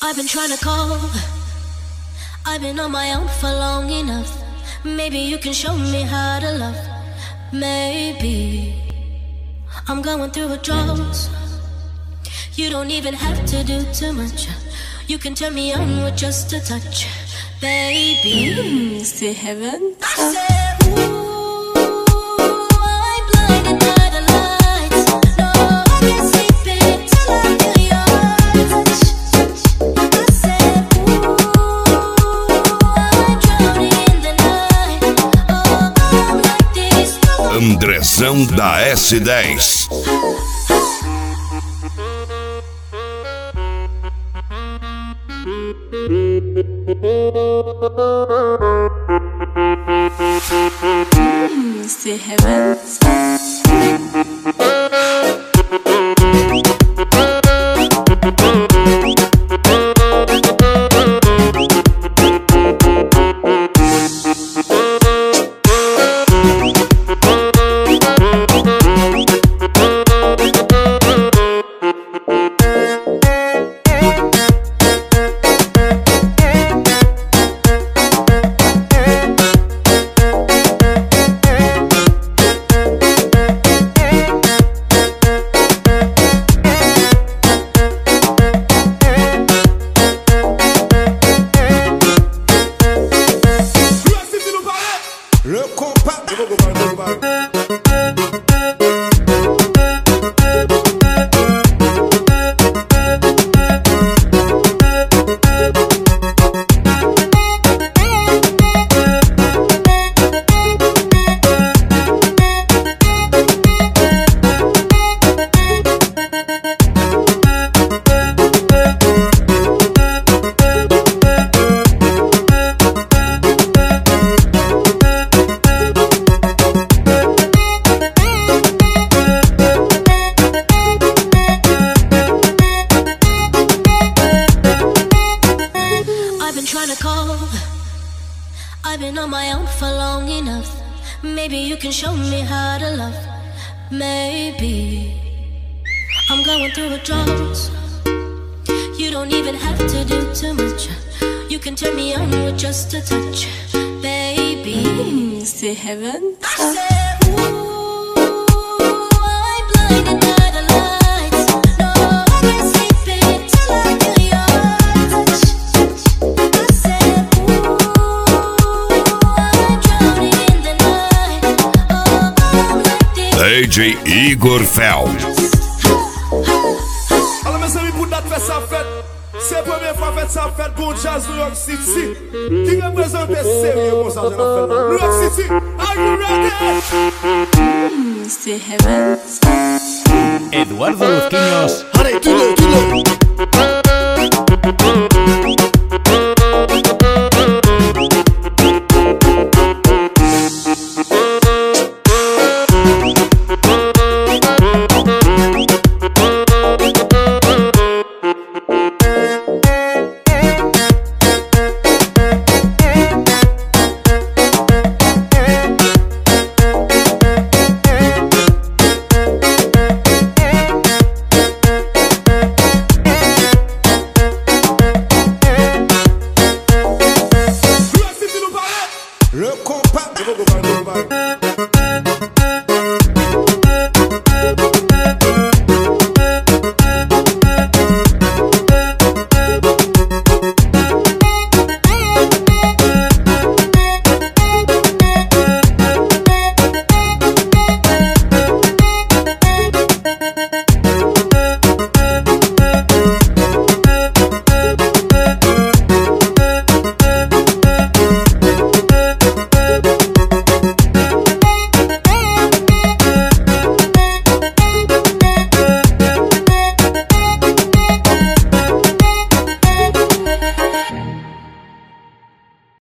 I've been trying to call. I've been on my own for long enough. Maybe you can show me how to love. Maybe I'm going through a drought. You don't even have to do too much. You can turn me on with just a touch, baby. C'est heaven. I said, ooh, I'm blinded by the lights. No, I can't sleep until I feel your touch. I said, ooh, I'm drowning in the night. Oh, I'm like this. Andrezão da S10. C'est heaven. I've been on my own for long enough. Maybe you can show me how to love. Maybe I'm going through a drought. You don't even have to do too much. You can turn me on with just a touch, baby. C'est heaven. I said, ooh, I'm blinded by the lights. No, I can't sleep until I feel your touch. I said, ooh, I'm drowning in the night. Oh, I'm like this. DJ Igor Feld. Alors mes amis, pour notre fête ça fête, c'est la première fois fête ça fête pour Jazz New York City. Qui représente sérieux pour ça, New York City, are you ready? C'est heaven. Eduardo Luzquiños. Allez, tu l'as.